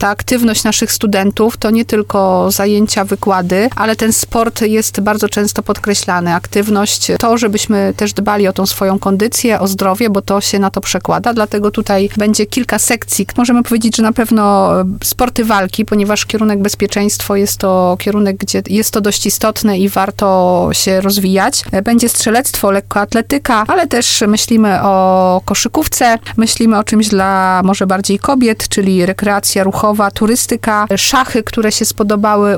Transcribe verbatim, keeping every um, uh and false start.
ta aktywność naszych studentów to nie tylko zajęcia, wykłady, ale ten sport jest bardzo często podkreślany. Aktywność, to, żebyśmy też dbali o tą swoją kondycję, o zdrowie, bo to się na to przekłada, dlatego tutaj będzie kilka sekcji. Możemy powiedzieć, że na pewno sporty walki, ponieważ kierunek bezpieczeństwo jest to kierunek, gdzie jest to dość istotne i warto się rozwijać. Będzie strzelectwo, lekkoatletyka, ale też myślimy o koszykówce, myślimy o czymś dla może bardziej kobiet, czyli rekreacja ruchowa, turystyka, szachy, które się spodobały